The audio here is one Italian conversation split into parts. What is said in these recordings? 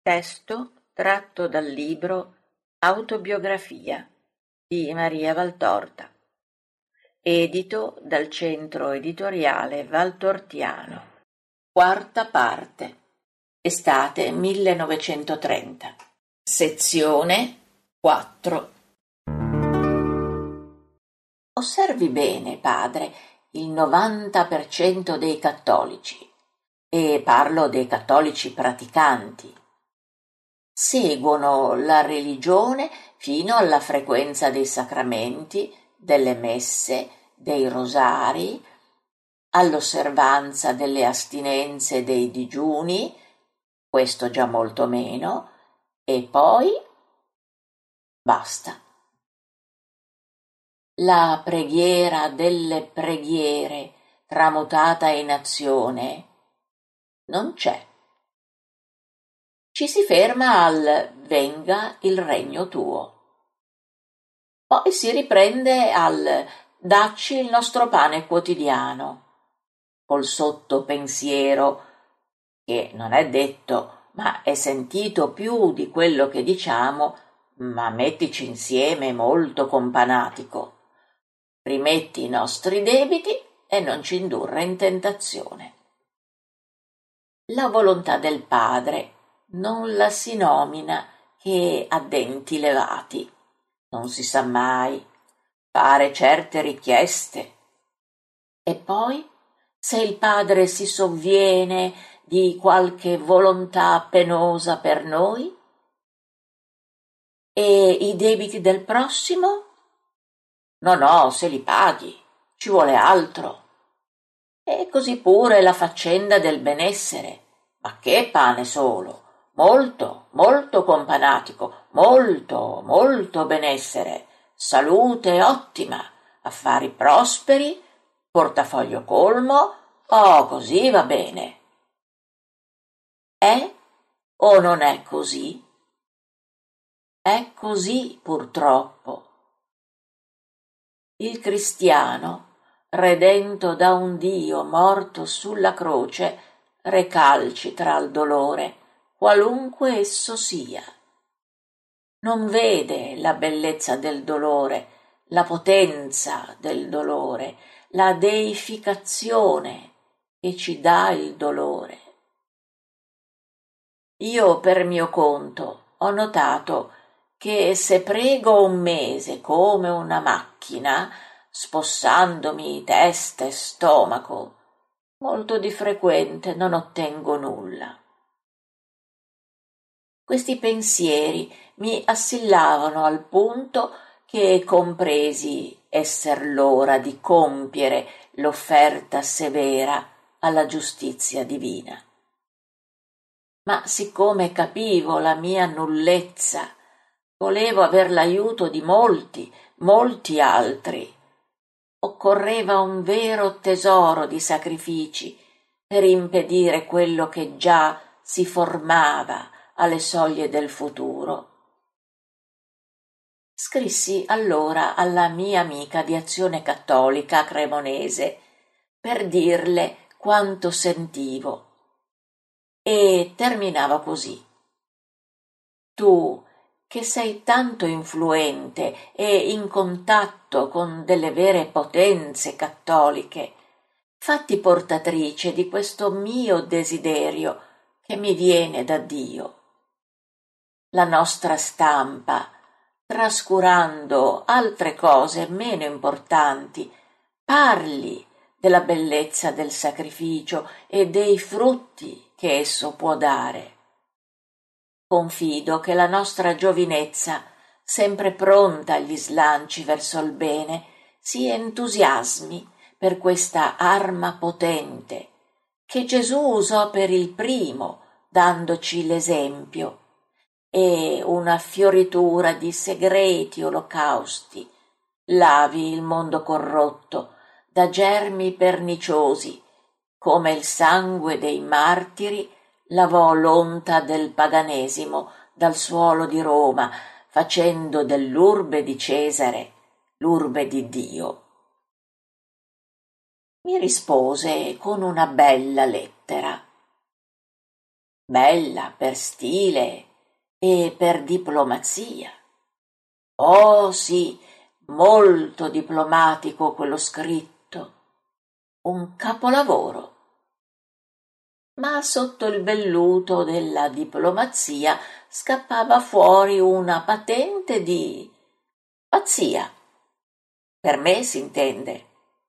Testo tratto dal libro Autobiografia di Maria Valtorta, edito dal Centro Editoriale Valtortiano. Quarta parte. Estate 1930. Sezione 4. Osservi bene, padre, il 90% dei cattolici, e parlo dei cattolici praticanti, seguono la religione fino alla frequenza dei sacramenti, delle messe, dei rosari, all'osservanza delle astinenze e dei digiuni, questo già molto meno, e poi basta. La preghiera delle preghiere tramutata in azione non c'è. Ci si ferma al venga il regno tuo. Poi si riprende al dacci il nostro pane quotidiano, col sottopensiero, che non è detto, ma è sentito più di quello che diciamo, ma mettici insieme molto companatico. Rimetti i nostri debiti e non ci indurre in tentazione. La volontà del Padre non la si nomina che a denti levati. Non si sa mai, fare certe richieste. E poi, se il Padre si sovviene di qualche volontà penosa per noi? E i debiti del prossimo? No, se li paghi, ci vuole altro. E così pure la faccenda del benessere. Ma che pane solo! Molto, molto companatico, molto benessere, salute ottima, affari prosperi, portafoglio colmo, così va bene. È o non è così? È così, purtroppo. Il cristiano, redento da un Dio morto sulla croce, recalcitra al dolore, qualunque esso sia. Non vede la bellezza del dolore, la potenza del dolore, la deificazione che ci dà il dolore. Io per mio conto ho notato che se prego un mese come una macchina, spossandomi testa e stomaco, molto di frequente non ottengo nulla. Questi pensieri mi assillavano al punto che compresi esser l'ora di compiere l'offerta severa alla giustizia divina. Ma siccome capivo la mia nullezza, volevo aver l'aiuto di molti altri. Occorreva un vero tesoro di sacrifici per impedire quello che già si formava alle soglie del futuro. Scrissi allora alla mia amica di Azione Cattolica cremonese per dirle quanto sentivo e terminava così. Tu, che sei tanto influente e in contatto con delle vere potenze cattoliche, fatti portatrice di questo mio desiderio che mi viene da Dio. La nostra stampa, trascurando altre cose meno importanti, parli della bellezza del sacrificio e dei frutti che esso può dare. Confido che la nostra giovinezza, sempre pronta agli slanci verso il bene, si entusiasmi per questa arma potente che Gesù usò per il primo, dandoci l'esempio, e una fioritura di segreti olocausti lavi il mondo corrotto da germi perniciosi, come il sangue dei martiri lavò l'onta del paganesimo dal suolo di Roma, facendo dell'urbe di Cesare l'urbe di Dio. Mi rispose con una bella lettera. bella per stile e per diplomazia. Oh sì, molto diplomatico quello scritto, un capolavoro. Ma sotto il velluto della diplomazia scappava fuori una patente di pazzia. Per me s'intende.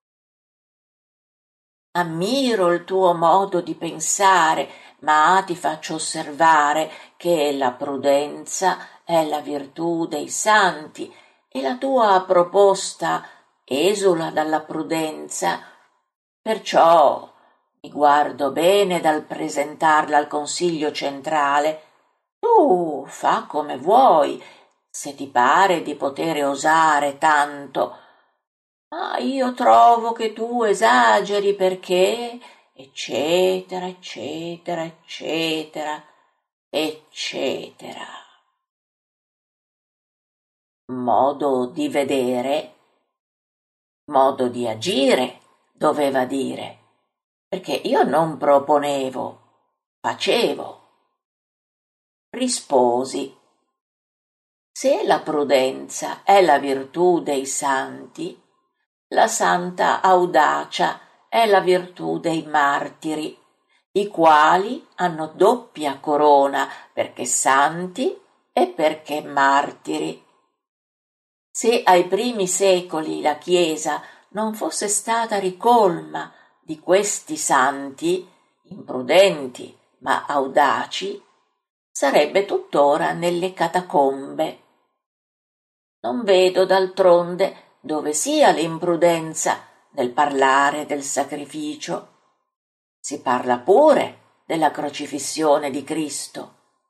Ammiro il tuo modo di pensare, ma ti faccio osservare che la prudenza è la virtù dei santi e la tua proposta esula dalla prudenza. Perciò mi guardo bene dal presentarla al Consiglio centrale. Tu fa come vuoi, se ti pare di potere osare tanto, ma io trovo che tu esageri perché, eccetera, eccetera, eccetera, eccetera. Modo di vedere, modo di agire, doveva dire, perché io non proponevo, facevo. Risposi: se la prudenza è la virtù dei santi, la santa audacia è la virtù dei martiri, i quali hanno doppia corona perché santi e perché martiri. Se ai primi secoli la Chiesa non fosse stata ricolma di questi santi, imprudenti ma audaci, sarebbe tuttora nelle catacombe. Non vedo d'altronde dove sia l'imprudenza nel parlare del sacrificio. Si parla pure della crocifissione di Cristo.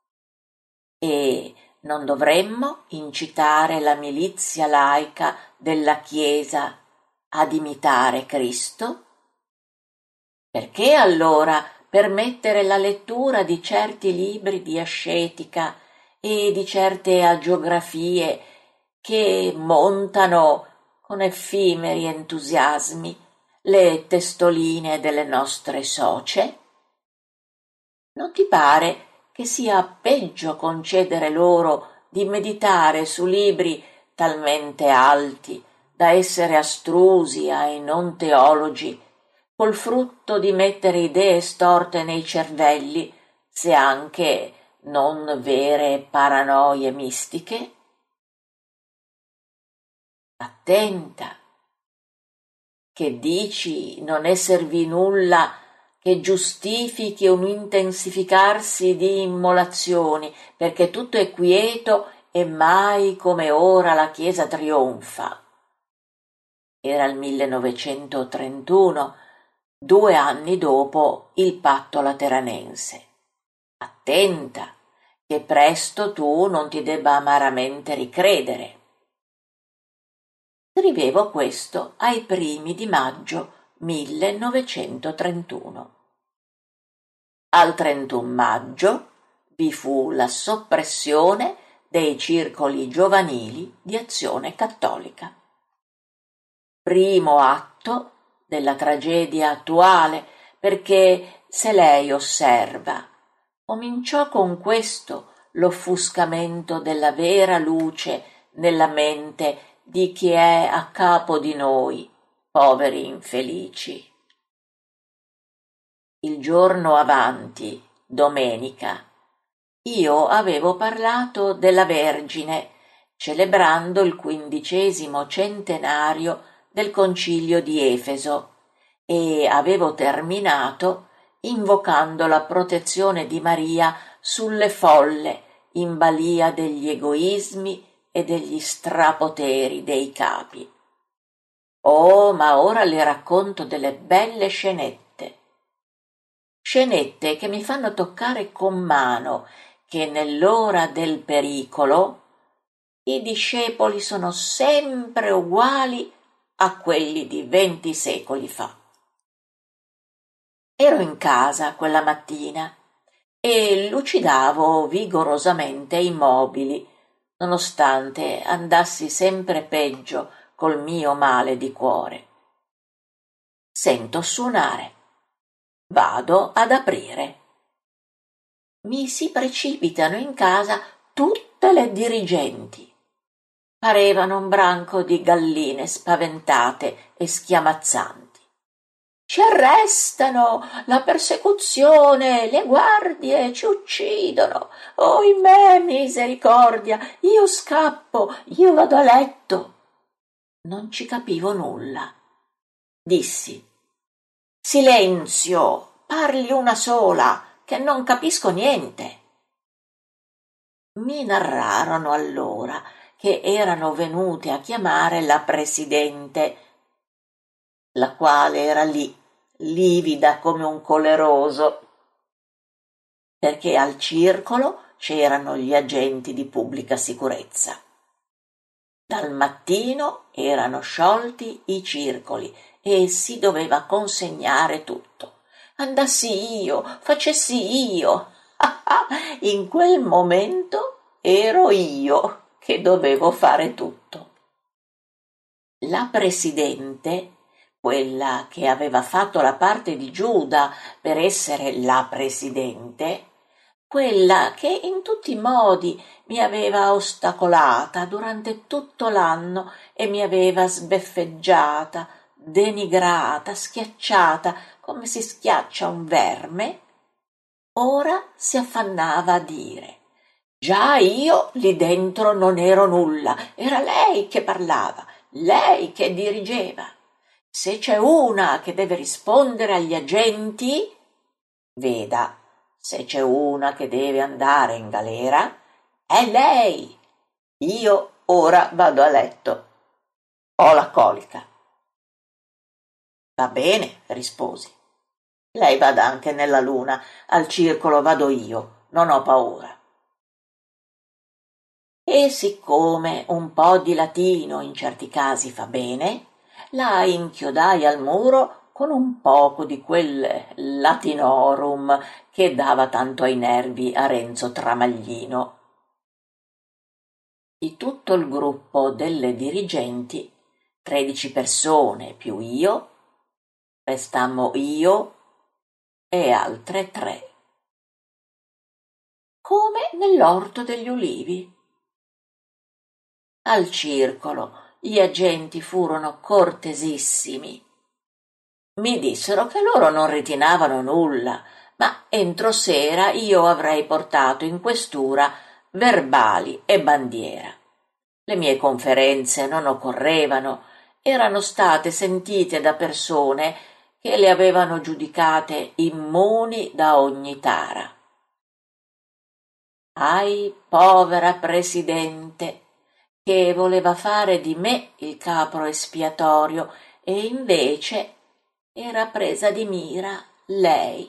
E non dovremmo incitare la milizia laica della Chiesa ad imitare Cristo? Perché allora permettere la lettura di certi libri di ascetica e di certe agiografie che montano con effimeri entusiasmi le testoline delle nostre socie? Non ti pare che sia peggio concedere loro di meditare su libri talmente alti da essere astrusi ai non teologi, col frutto di mettere idee storte nei cervelli, se anche non vere paranoie mistiche? Attenta, che dici non esservi nulla che giustifichi un intensificarsi di immolazioni, perché tutto è quieto e mai come ora la Chiesa trionfa. Era il 1931, 2 anni dopo il patto lateranense. Attenta, che presto tu non ti debba amaramente ricredere. Scrivevo questo ai primi di maggio 1931. Al 31 maggio vi fu la soppressione dei circoli giovanili di Azione Cattolica. Primo atto della tragedia attuale, perché se lei osserva, cominciò con questo l'offuscamento della vera luce nella mente di chi è a capo di noi, poveri infelici. Il giorno avanti, domenica, io avevo parlato della Vergine, celebrando il 15° centenario del Concilio di Efeso, e avevo terminato invocando la protezione di Maria sulle folle in balia degli egoismi e degli strapoteri dei capi. Oh, ma ora le racconto delle belle scenette che mi fanno toccare con mano che nell'ora del pericolo i discepoli sono sempre uguali a quelli di 20 secoli fa. Ero in casa quella mattina e lucidavo vigorosamente i mobili, nonostante andassi sempre peggio col mio male di cuore. Sento suonare. Vado ad aprire. mi si precipitano in casa tutte le dirigenti. Parevano un branco di galline spaventate e schiamazzanti. Ci arrestano, la persecuzione, le guardie ci uccidono. Oimè, misericordia, io scappo, io vado a letto. Non ci capivo nulla. Dissi: silenzio, parli una sola, che non capisco niente. Mi narrarono allora che erano venute a chiamare la presidente, la quale era lì, livida come un coleroso, perché al circolo c'erano gli agenti di pubblica sicurezza. Dal mattino erano sciolti i circoli e si doveva consegnare tutto. Andassi io, facessi io. In quel momento ero io che dovevo fare tutto. La presidente, quella che aveva fatto la parte di Giuda per essere la presidente, quella che in tutti i modi mi aveva ostacolata durante tutto l'anno e mi aveva sbeffeggiata, denigrata, schiacciata come si schiaccia un verme, ora si affannava a dire: già io lì dentro non ero nulla, era lei che parlava, lei che dirigeva. Se c'è una che deve rispondere agli agenti, veda, se c'è una che deve andare in galera, è lei. Io ora vado a letto. Ho la colica. Va bene, risposi. Lei vada anche nella luna, al circolo vado io, non ho paura. E siccome un po' di latino in certi casi fa bene, la inchiodai al muro con un poco di quel latinorum che dava tanto ai nervi a Renzo Tramaglino. Di tutto il gruppo delle dirigenti, 13 persone più io, restammo io e altre 3. Come nell'orto degli ulivi. Al circolo gli agenti furono cortesissimi. Mi dissero che loro non ritinavano nulla, ma entro sera io avrei portato in questura verbali e bandiera. Le mie conferenze non occorrevano, erano state sentite da persone che le avevano giudicate immuni da ogni tara. Ahi, povera presidente, che voleva fare di me il capro espiatorio e invece era presa di mira lei.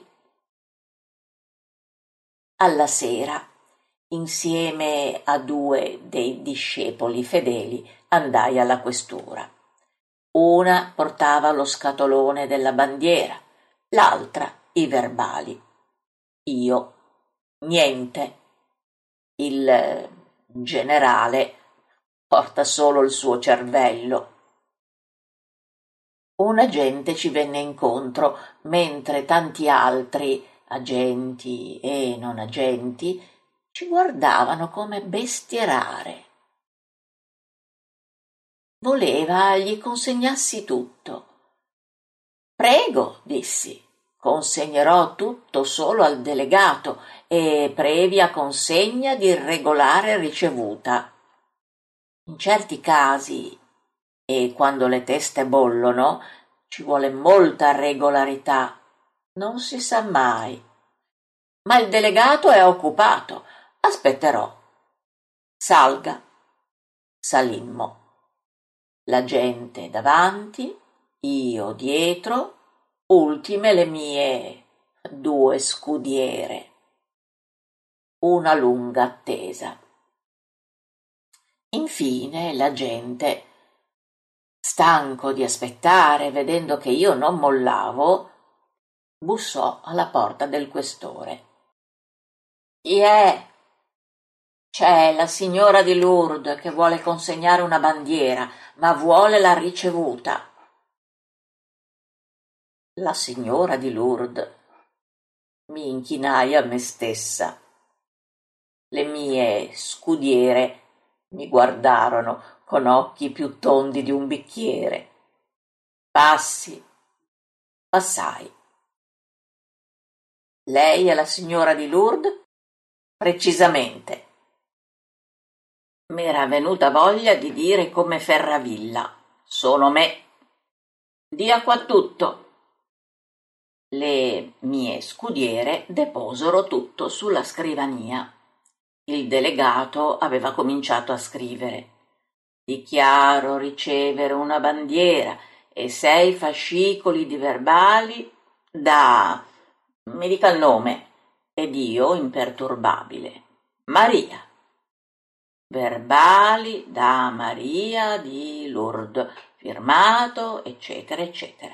Alla sera, insieme a 2 dei discepoli fedeli, andai alla questura. Una portava lo scatolone della bandiera, l'altra i verbali. Io niente. Il generale porta solo il suo cervello. Un agente ci venne incontro, mentre tanti altri, agenti e non agenti, ci guardavano come bestie rare. Voleva gli consegnassi tutto. Prego, dissi, consegnerò tutto solo al delegato e previa consegna di regolare ricevuta. In certi casi, e quando le teste bollono, ci vuole molta regolarità, non si sa mai. Ma il delegato è occupato, aspetterò. Salga. Salimmo. La gente davanti, io dietro, ultime le mie 2 scudiere. Una lunga attesa. Infine la gente, stanco di aspettare, vedendo che io non mollavo, bussò alla porta del questore. Chi è? C'è la signora di Lourdes che vuole consegnare una bandiera, ma vuole la ricevuta. La signora di Lourdes. Mi inchinai a me stessa. Le mie scudiere mi guardarono con occhi più tondi di un bicchiere. Passi. Passai. Lei è la signora di Lourdes? Precisamente. M'era venuta voglia di dire come Ferravilla: sono me. Dia qua tutto. Le mie scudiere deposero tutto sulla scrivania. Il delegato aveva cominciato a scrivere: dichiaro ricevere una bandiera e 6 fascicoli di verbali da... mi dica il nome. Ed io, imperturbabile: Maria. Verbali da Maria di Lourdes, firmato, eccetera, eccetera.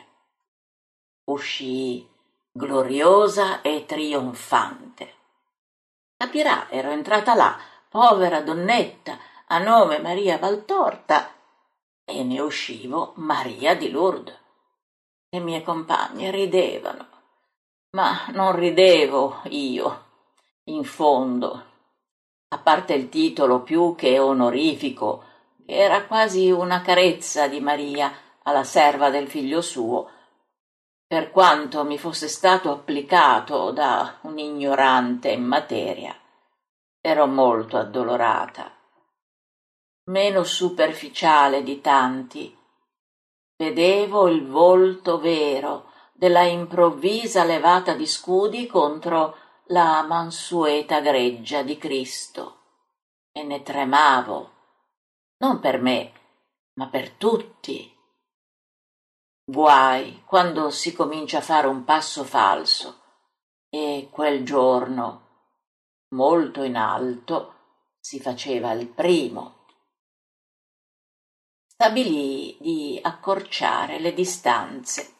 Uscii gloriosa e trionfante. Capirà, ero entrata là, povera donnetta, a nome Maria Valtorta, e ne uscivo Maria di Lourdes. Le mie compagne ridevano, ma non ridevo io, in fondo, a parte il titolo più che onorifico, che era quasi una carezza di Maria alla serva del figlio suo, per quanto mi fosse stato applicato da un ignorante in materia. Ero molto addolorata, meno superficiale di tanti. Vedevo il volto vero della improvvisa levata di scudi contro la mansueta greggia di Cristo e ne tremavo, non per me, ma per tutti. Guai quando si comincia a fare un passo falso, e quel giorno, molto in alto, si faceva il primo. Stabilii di accorciare le distanze.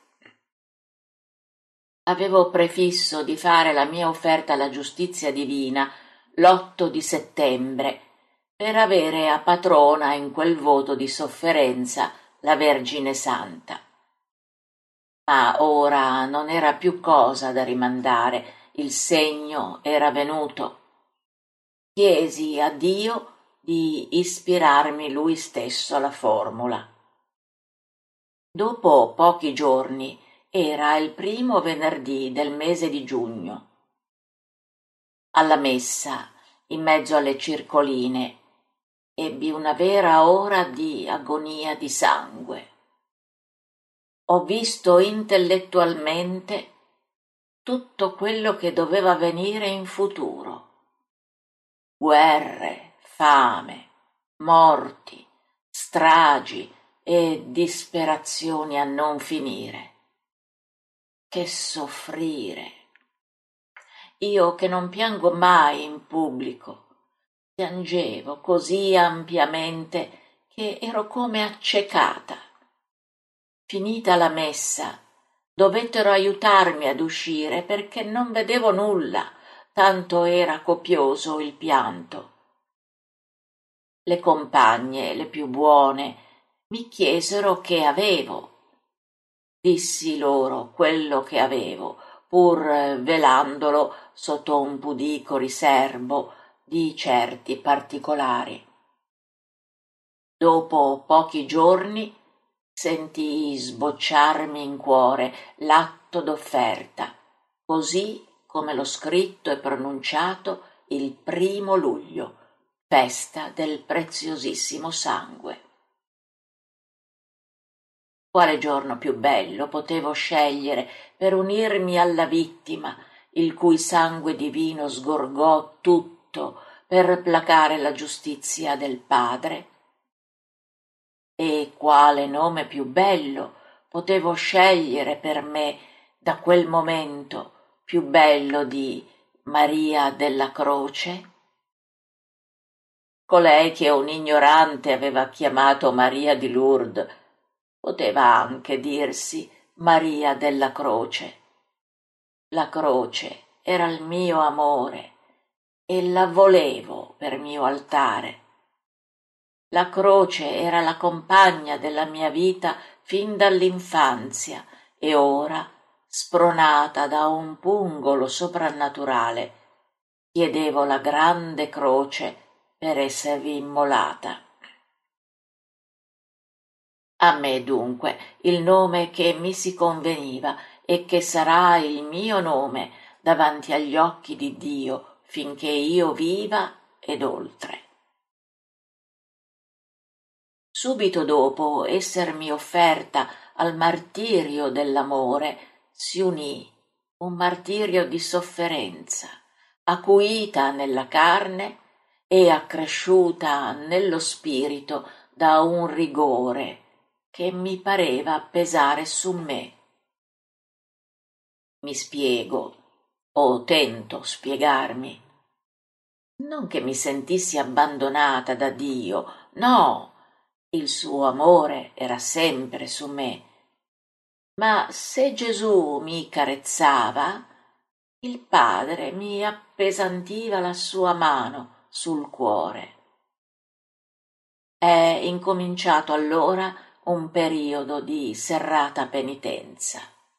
Avevo prefisso di fare la mia offerta alla giustizia divina l'8 di settembre per avere a patrona in quel voto di sofferenza la Vergine Santa. Ma ora non era più cosa da rimandare, il segno era venuto. Chiesi a Dio di ispirarmi lui stesso la formula. Dopo pochi giorni, era il primo venerdì del mese di giugno. Alla messa, in mezzo alle circoline, ebbi una vera ora di agonia di sangue. Ho visto intellettualmente tutto quello che doveva avvenire in futuro. Guerre, fame, morti, stragi e disperazioni a non finire. Che soffrire! Io che non piango mai in pubblico, piangevo così ampiamente che ero come accecata. Finita la messa, dovettero aiutarmi ad uscire perché non vedevo nulla, tanto era copioso il pianto. Le compagne, le più buone, mi chiesero che avevo. Dissi loro quello che avevo, pur velandolo sotto un pudico riserbo di certi particolari. Dopo pochi giorni sentii sbocciarmi in cuore l'atto d'offerta, così come l'ho scritto e pronunciato il 1° luglio, festa del preziosissimo sangue. Quale giorno più bello potevo scegliere per unirmi alla vittima, il cui sangue divino sgorgò tutto per placare la giustizia del Padre? E quale nome più bello potevo scegliere per me da quel momento più bello di Maria della Croce? Colei che un ignorante aveva chiamato Maria di Lourdes poteva anche dirsi Maria della Croce. La croce era il mio amore e la volevo per mio altare. La croce era la compagna della mia vita fin dall'infanzia e ora, spronata da un pungolo soprannaturale, chiedevo la grande croce per esservi immolata. A me dunque il nome che mi si conveniva e che sarà il mio nome davanti agli occhi di Dio finché io viva ed oltre. Subito dopo essermi offerta al martirio dell'amore si unì un martirio di sofferenza, acuita nella carne e accresciuta nello spirito da un rigore che mi pareva pesare su me. Mi spiego, o tento spiegarmi. Non che mi sentissi abbandonata da Dio, no, il suo amore era sempre su me. Ma se Gesù mi carezzava, il Padre mi appesantiva la sua mano sul cuore. È incominciato allora un periodo di serrata penitenza.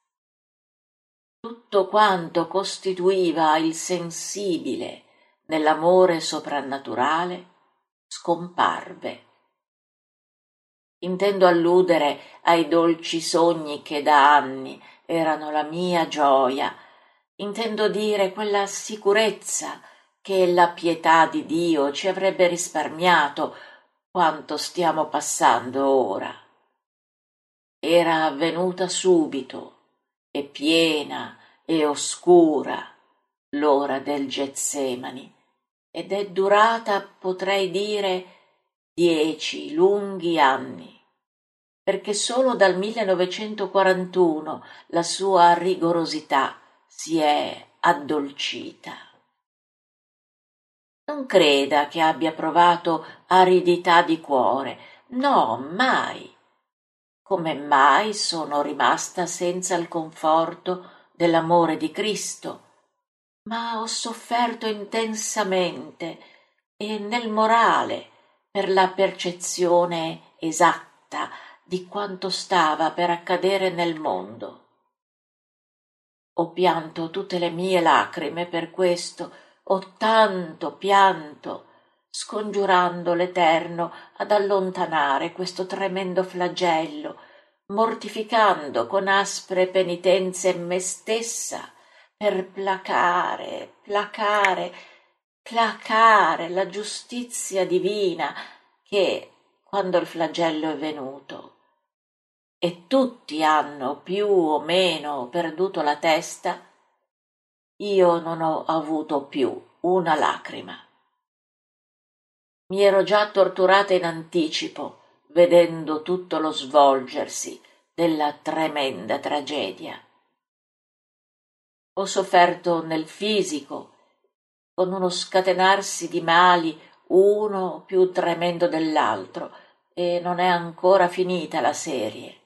Tutto quanto costituiva il sensibile nell'amore soprannaturale scomparve. Intendo alludere ai dolci sogni che da anni erano la mia gioia. Intendo dire quella sicurezza che la pietà di Dio ci avrebbe risparmiato quanto stiamo passando ora. Era avvenuta subito e piena e oscura l'ora del Getsemani ed è durata, potrei dire, 10 lunghi anni, perché solo dal 1941 la sua rigorosità si è addolcita. Non creda che abbia provato aridità di cuore, no, mai. Come mai sono rimasta senza il conforto dell'amore di Cristo, ma ho sofferto intensamente e nel morale per la percezione esatta di quanto stava per accadere nel mondo. Ho pianto tutte le mie lacrime per questo, ho tanto pianto, scongiurando l'Eterno ad allontanare questo tremendo flagello, mortificando con aspre penitenze me stessa per placare la giustizia divina che, quando il flagello è venuto, e tutti hanno più o meno perduto la testa, io non ho avuto più una lacrima. Mi ero già torturata in anticipo, vedendo tutto lo svolgersi della tremenda tragedia. Ho sofferto nel fisico, con uno scatenarsi di mali uno più tremendo dell'altro, e non è ancora finita la serie.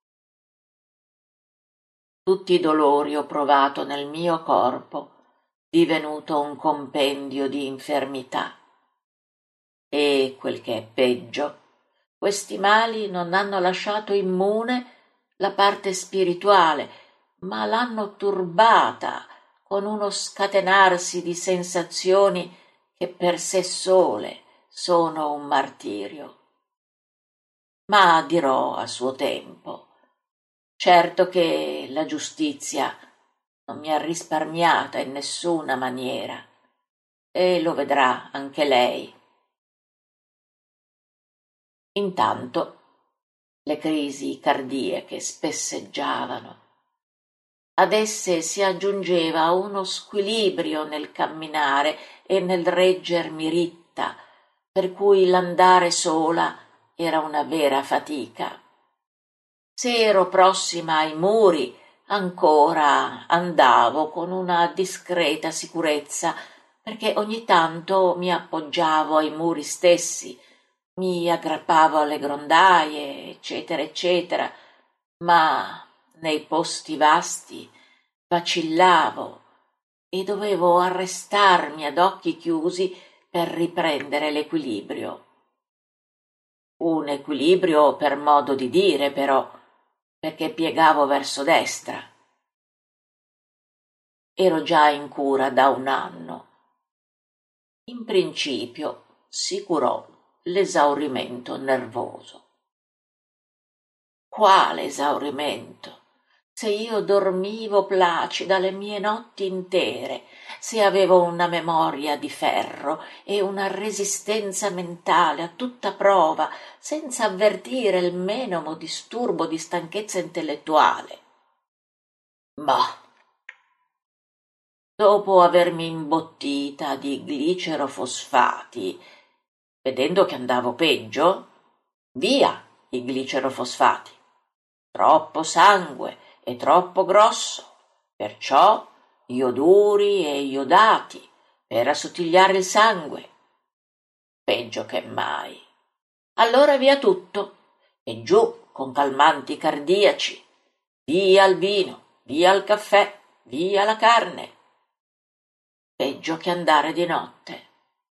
Tutti i dolori ho provato nel mio corpo, divenuto un compendio di infermità. E quel che è peggio, questi mali non hanno lasciato immune la parte spirituale, ma l'hanno turbata con uno scatenarsi di sensazioni che per sé sole sono un martirio. Ma dirò a suo tempo. Certo che la giustizia non mi ha risparmiata in nessuna maniera, e lo vedrà anche lei. Intanto le crisi cardiache spesseggiavano. Ad esse si aggiungeva uno squilibrio nel camminare e nel reggermi ritta, per cui l'andare sola era una vera fatica. Se ero prossima ai muri, ancora andavo con una discreta sicurezza, perché ogni tanto mi appoggiavo ai muri stessi, mi aggrappavo alle grondaie, eccetera, eccetera, ma nei posti vasti vacillavo e dovevo arrestarmi ad occhi chiusi per riprendere l'equilibrio. Un equilibrio per modo di dire, però, perché piegavo verso destra. Ero già in cura da un anno In principio si curò l'esaurimento nervoso. Quale esaurimento? Se io dormivo placida le mie notti intere, se avevo una memoria di ferro e una resistenza mentale a tutta prova, senza avvertire il menomo disturbo di stanchezza intellettuale. Ma dopo avermi imbottita di glicerofosfati, vedendo che andavo peggio, via i glicerofosfati. Troppo sangue e troppo grosso, perciò ioduri e iodati per assottigliare il sangue. Peggio che mai. Allora via tutto e giù con calmanti cardiaci, via il vino, via il caffè, via la carne. Peggio che andare di notte.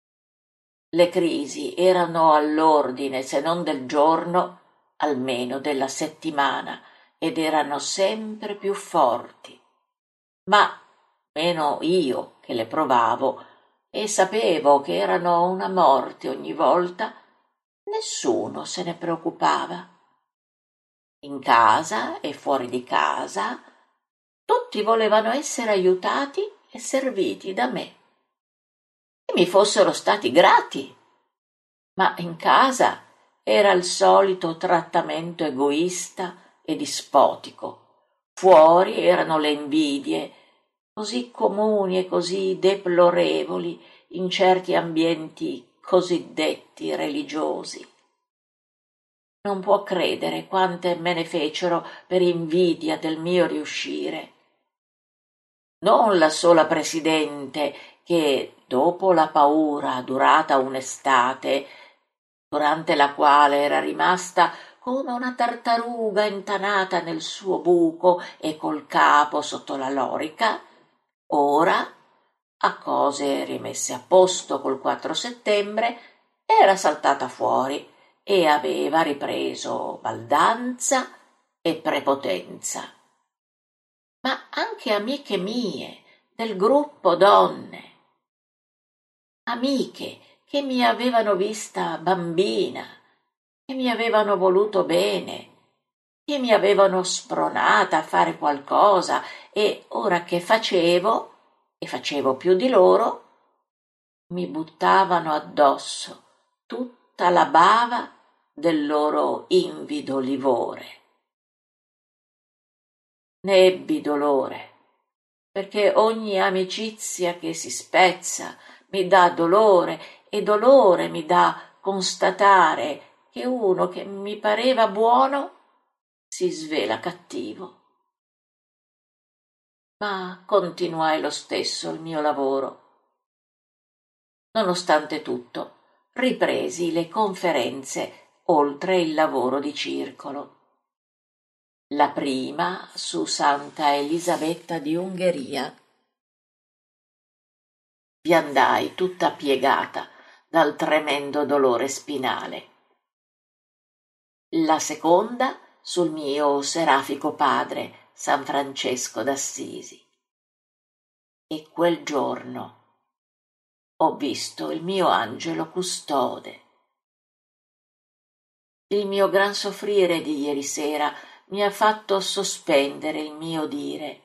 Le crisi erano all'ordine, se non del giorno, almeno della settimana, ed erano sempre più forti. Ma meno io che le provavo e sapevo che erano una morte ogni volta, nessuno se ne preoccupava. In casa e fuori di casa, tutti volevano essere aiutati e serviti da me. E mi fossero stati grati, ma in casa era il solito trattamento egoista e dispotico. Fuori erano le invidie, così comuni e così deplorevoli in certi ambienti cosiddetti religiosi. Non può credere quante me ne fecero per invidia del mio riuscire. Non la sola presidente che, dopo la paura durata un'estate, durante la quale era rimasta come una tartaruga intanata nel suo buco e col capo sotto la lorica, ora, a cose rimesse a posto col 4 settembre, era saltata fuori e aveva ripreso baldanza e prepotenza. Ma anche amiche mie, del gruppo donne, amiche che mi avevano vista bambina, che mi avevano voluto bene, che mi avevano spronata a fare qualcosa e ora che facevo, e facevo più di loro, mi buttavano addosso tutta la bava del loro invido livore. Ne ebbi dolore, perché ogni amicizia che si spezza mi dà dolore e dolore mi dà constatare che uno che mi pareva buono si svela cattivo. Ma continuai lo stesso il mio lavoro. Nonostante tutto, ripresi le conferenze oltre il lavoro di circolo. La prima su Santa Elisabetta di Ungheria. Vi andai tutta piegata dal tremendo dolore spinale. La seconda sul mio serafico padre, San Francesco d'Assisi. E quel giorno ho visto il mio angelo custode. Il mio gran soffrire di ieri sera mi ha fatto sospendere il mio dire.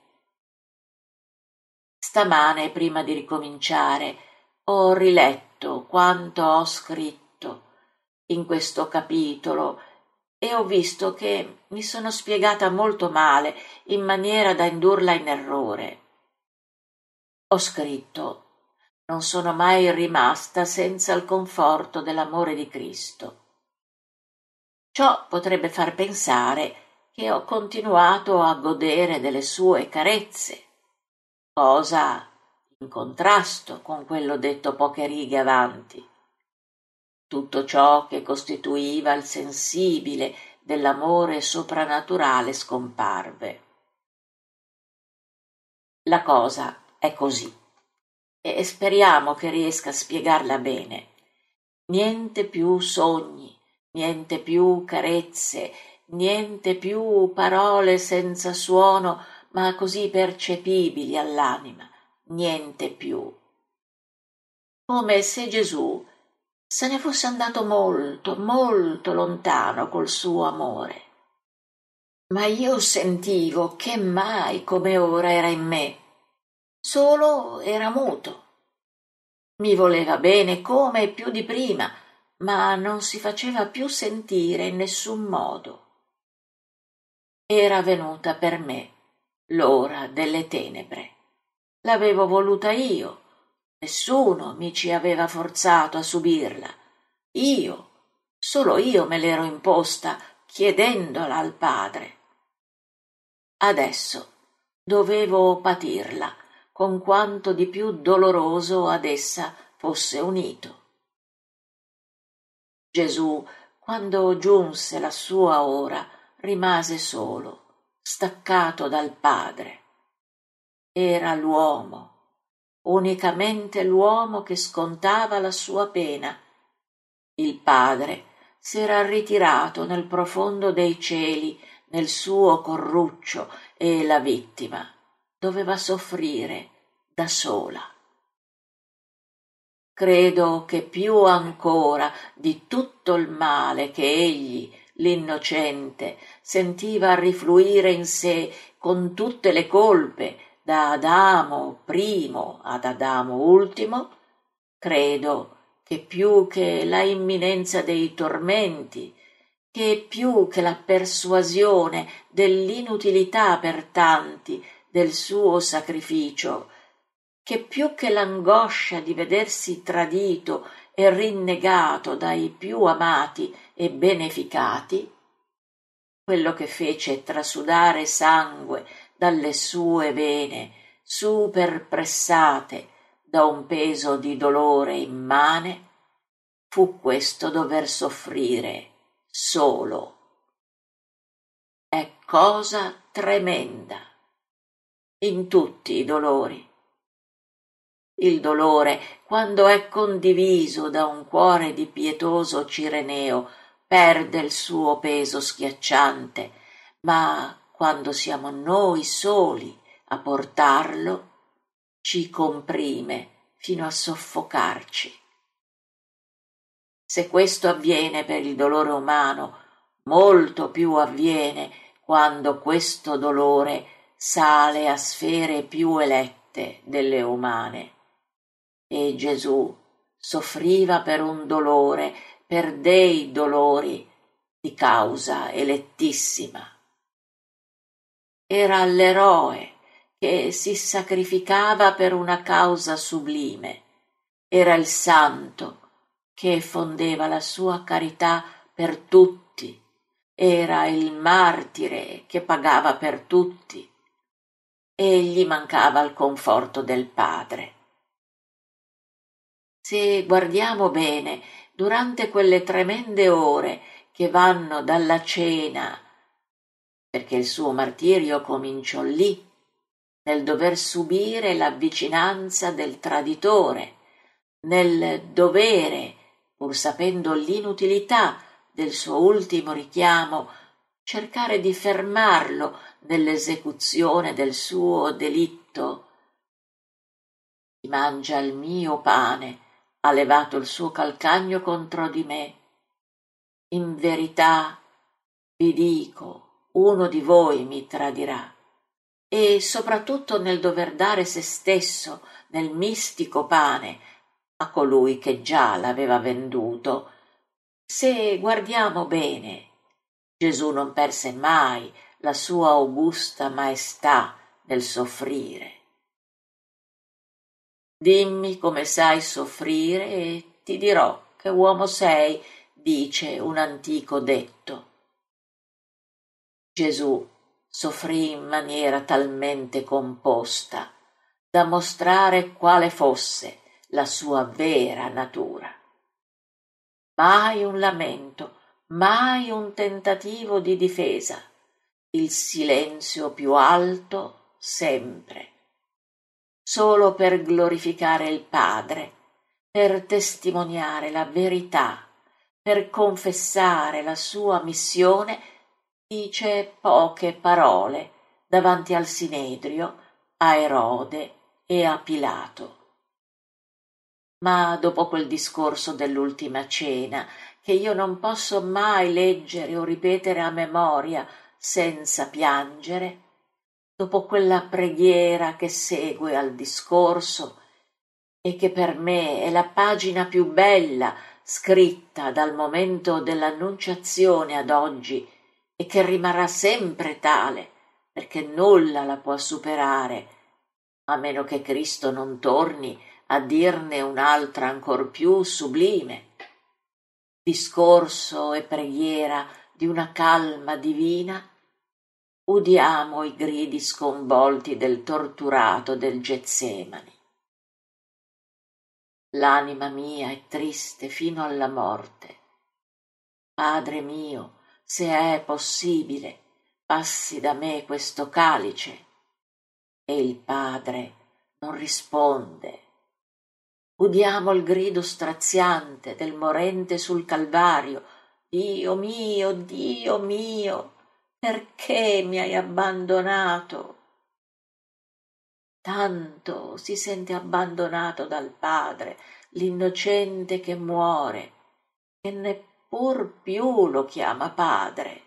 Stamane, prima di ricominciare, ho riletto quanto ho scritto in questo capitolo e ho visto che mi sono spiegata molto male, in maniera da indurla in errore. Ho scritto: non sono mai rimasta senza il conforto dell'amore di Cristo. Ciò potrebbe far pensare che ho continuato a godere delle sue carezze, cosa in contrasto con quello detto poche righe avanti. Tutto ciò che costituiva il sensibile dell'amore soprannaturale scomparve. La cosa è così e speriamo che riesca a spiegarla bene. Niente più sogni, niente più carezze, niente più parole senza suono ma così percepibili all'anima, niente più. come se Gesù se ne fosse andato molto, molto lontano col suo amore. Ma io sentivo che mai come ora era in me, solo era muto. Mi voleva bene come più di prima, ma non si faceva più sentire in nessun modo. Era venuta per me l'ora delle tenebre. L'avevo voluta io, nessuno mi ci aveva forzato a subirla. Io, solo io me l'ero imposta chiedendola al Padre. Adesso dovevo patirla, con quanto di più doloroso ad essa fosse unito. Gesù, quando giunse la sua ora, rimase solo, staccato dal Padre. Era l'uomo, unicamente l'uomo che scontava la sua pena. Il Padre s'era ritirato nel profondo dei cieli, nel suo corruccio, e la vittima doveva soffrire da sola. Credo che più ancora di tutto il male che egli, l'innocente, sentiva rifluire in sé con tutte le colpe da Adamo primo ad Adamo ultimo, credo che più che la imminenza dei tormenti, che più che la persuasione dell'inutilità per tanti del suo sacrificio, che più che l'angoscia di vedersi tradito e rinnegato dai più amati e beneficati, quello che fece trasudare sangue dalle sue vene super pressate da un peso di dolore immane, fu questo dover soffrire solo. È cosa tremenda in tutti i dolori. Il dolore, quando è condiviso da un cuore di pietoso Cireneo, perde il suo peso schiacciante, ma quando siamo noi soli a portarlo, ci comprime fino a soffocarci. Se questo avviene per il dolore umano, molto più avviene quando questo dolore sale a sfere più elette delle umane. E Gesù soffriva per un dolore, per dei dolori di causa elettissima. Era l'eroe che si sacrificava per una causa sublime, era il santo che fondeva la sua carità per tutti, era il martire che pagava per tutti, e gli mancava il conforto del Padre. Se guardiamo bene, durante quelle tremende ore che vanno dalla cena, perché il suo martirio cominciò lì, nel dover subire la vicinanza del traditore, nel dovere, pur sapendo l'inutilità del suo ultimo richiamo, cercare di fermarlo nell'esecuzione del suo delitto. Chi mangia il mio pane ha levato il suo calcagno contro di me. In verità vi dico, uno di voi mi tradirà. E soprattutto nel dover dare se stesso nel mistico pane a colui che già l'aveva venduto. Se guardiamo bene, Gesù non perse mai la sua augusta maestà nel soffrire. Dimmi come sai soffrire e ti dirò che uomo sei, dice un antico detto. Gesù soffrì in maniera talmente composta da mostrare quale fosse la sua vera natura. Mai un lamento, mai un tentativo di difesa, il silenzio più alto sempre, solo per glorificare il Padre, per testimoniare la verità, per confessare la sua missione, dice poche parole davanti al Sinedrio, a Erode e a Pilato. Ma dopo quel discorso dell'ultima cena, che io non posso mai leggere o ripetere a memoria senza piangere, dopo quella preghiera che segue al discorso e che per me è la pagina più bella scritta dal momento dell'Annunciazione ad oggi e che rimarrà sempre tale, perché nulla la può superare, a meno che Cristo non torni a dirne un'altra ancor più sublime. Discorso e preghiera di una calma divina, udiamo i gridi sconvolti del torturato del Getsemani. L'anima mia è triste fino alla morte. Padre mio, se è possibile, passi da me questo calice. E il Padre non risponde. Udiamo il grido straziante del morente sul Calvario. Dio mio, perché mi hai abbandonato? Tanto si sente abbandonato dal Padre, l'innocente che muore, che neppur più lo chiama Padre.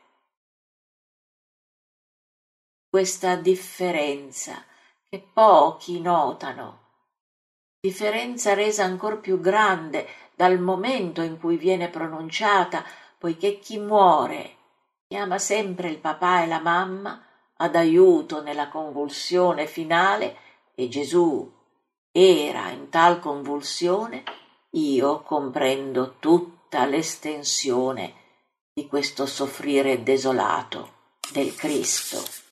Questa differenza che pochi notano, differenza resa ancor più grande dal momento in cui viene pronunciata, poiché chi muore chiama sempre il papà e la mamma ad aiuto nella convulsione finale, e Gesù era in tal convulsione. Io comprendo tutta l'estensione di questo soffrire desolato del Cristo.